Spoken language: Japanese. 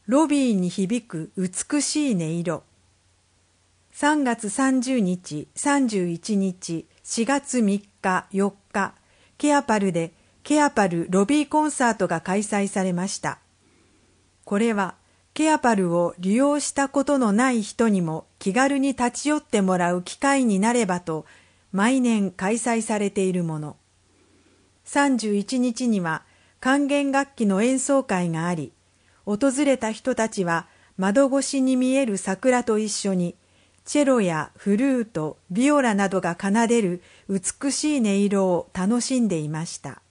ロビーに響く美しい音色。3月30日、31日、4月3日、4日、ケアパルでケアパルロビーコンサートが開催されました。これはケアパルを利用したことのない人にも気軽に立ち寄ってもらう機会になればと毎年開催されているもの。31日には管弦楽器の演奏会があり、訪れた人たちは窓越しに見える桜と一緒にチェロやフルート、ビオラなどが奏でる美しい音色を楽しんでいました。